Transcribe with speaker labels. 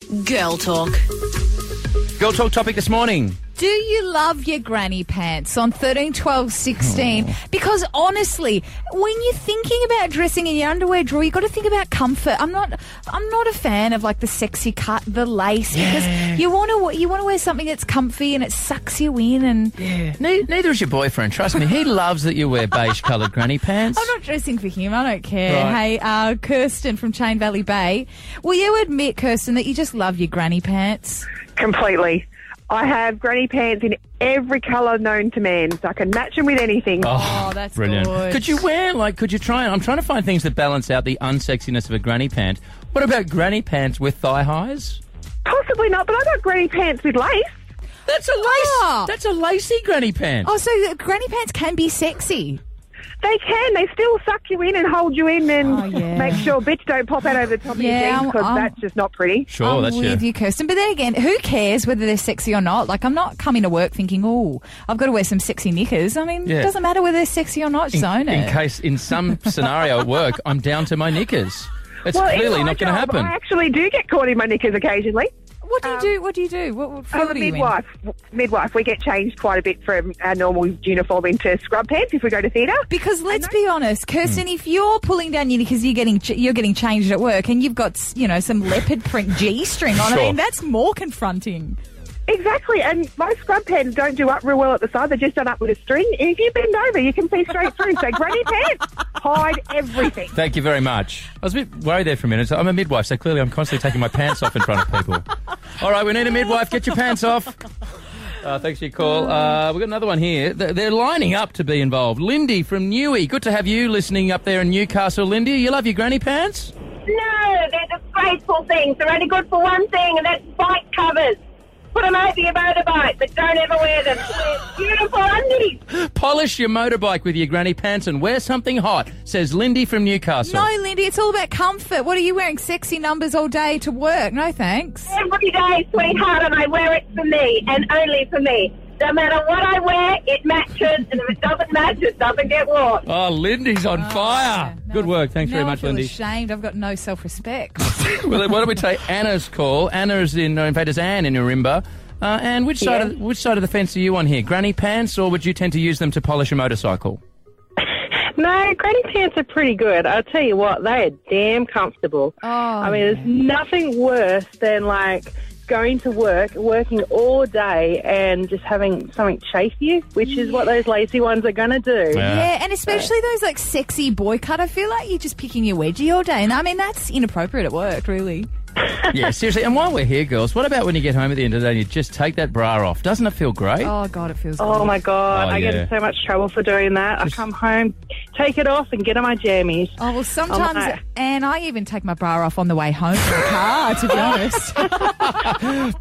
Speaker 1: Girl Talk.
Speaker 2: Girl Talk topic this morning.
Speaker 3: Do you love your granny pants on 13, 12, 16?
Speaker 2: Oh.
Speaker 3: Because honestly, when you're thinking about dressing in your underwear drawer, you've got to think about comfort. I'm not a fan of like the sexy cut, the lace, because you want to wear something that's comfy and it sucks you in. And
Speaker 2: Neither is your boyfriend. Trust me, he loves that you wear beige-coloured granny pants.
Speaker 3: I'm not dressing for him. I don't care.
Speaker 2: Right.
Speaker 3: Hey, Kirsten from Chain Valley Bay, will you admit, Kirsten, that you just love your granny pants?
Speaker 4: Completely. I have granny pants in every colour known to man, so I can match them with anything.
Speaker 3: Oh, that's
Speaker 2: brilliant.
Speaker 3: good.
Speaker 2: Could you try, I'm trying to find things that balance out the unsexiness of a granny pant. What about granny pants with thigh highs?
Speaker 4: Possibly not, but I've got granny pants with lace.
Speaker 2: That's a lace.
Speaker 3: Oh.
Speaker 2: That's a lacy granny pant.
Speaker 3: Oh, so granny pants can be sexy.
Speaker 4: They can. They still suck you in and hold you in and
Speaker 3: yeah.
Speaker 4: make sure bits don't pop out over the top of your
Speaker 3: Yeah,
Speaker 4: jeans, because
Speaker 3: I'm-
Speaker 4: that's just not pretty.
Speaker 2: Sure,
Speaker 3: I'm
Speaker 2: that's
Speaker 3: with you, Kirsten. But then again, who cares whether they're sexy or not? Like, I'm not coming to work thinking, oh, I've got to wear some sexy knickers. I mean,
Speaker 2: Yeah.
Speaker 3: it doesn't matter whether they're sexy or not. Just own it.
Speaker 2: In case, in some scenario at work, I'm down to my knickers. It's
Speaker 4: Well,
Speaker 2: clearly
Speaker 4: in my
Speaker 2: not going to
Speaker 4: job,
Speaker 2: happen.
Speaker 4: I actually do get caught in my knickers occasionally.
Speaker 3: What do you do? What do you do? What
Speaker 4: I'm
Speaker 3: field
Speaker 4: a
Speaker 3: are you in?
Speaker 4: midwife. We get changed quite a bit from our normal uniform into scrub pants if we go to theatre.
Speaker 3: Because let's be honest, Kirsten, if you're pulling down your knickers, you're getting changed at work, and you've got some leopard print G-string on.
Speaker 2: Sure.
Speaker 3: I mean, that's more confronting.
Speaker 4: Exactly, and most scrub pants don't do up real well at the side. They're just done up with a string. And if you bend over, you can see straight through. So granny pants, hide everything.
Speaker 2: Thank you very much. I was a bit worried there for a minute. So I'm a midwife, so clearly I'm constantly taking my pants off in front of people. All right, we need a midwife. Get your pants off. Thanks for your call. We've got another one here. They're lining up to be involved. Lindy from Newey. Good to have you listening up there in Newcastle. Lindy, you love your granny pants?
Speaker 5: No, they're disgraceful things. They're only good for one thing, and that's bike covers. Put them over your motorbike, but don't ever wear them. They're beautiful undies.
Speaker 2: Polish your motorbike with your granny pants and wear something hot, says Lindy from Newcastle.
Speaker 3: No, Lindy, it's all about comfort. What are you wearing? Sexy numbers all day to work? No, thanks.
Speaker 5: Every day, sweetheart, and I wear it for me, and only for me. No matter what I wear, it matches, and if it doesn't match, it doesn't get worn.
Speaker 2: Oh, Lindy's on fire.
Speaker 3: No,
Speaker 2: Good work. Thanks very
Speaker 3: now
Speaker 2: much,
Speaker 3: I feel
Speaker 2: Lindy.
Speaker 3: ashamed. I've got no self-respect.
Speaker 2: Well, why don't we take Anna's call? Anna's in fact, it's Anne in Ourimbah. And which side of the fence are you on here? Granny pants, or would you tend to use them to polish a motorcycle?
Speaker 6: No, granny pants are pretty good. I'll tell you what, they are damn comfortable.
Speaker 3: Oh,
Speaker 6: I mean, there's nothing worse than, like, going to work, working all day and just having something chase you, which is what those lacy ones are going to do.
Speaker 3: yeah, and especially those, like, sexy boy cut. I feel like you're just picking your wedgie all day. And, I mean, that's inappropriate at work, really.
Speaker 2: Yeah, seriously. And while we're here, girls, what about when you get home at the end of the day and you just take that bra off? Doesn't it feel great?
Speaker 3: Oh, God, it feels good.
Speaker 6: Oh, my God.
Speaker 2: Oh,
Speaker 6: I get
Speaker 2: yeah.
Speaker 6: in so much trouble for doing that. I come home, take it off and get on my jammies.
Speaker 3: Oh, well, sometimes,
Speaker 6: like-
Speaker 3: and I even take my bra off on the way home from the car, to be honest.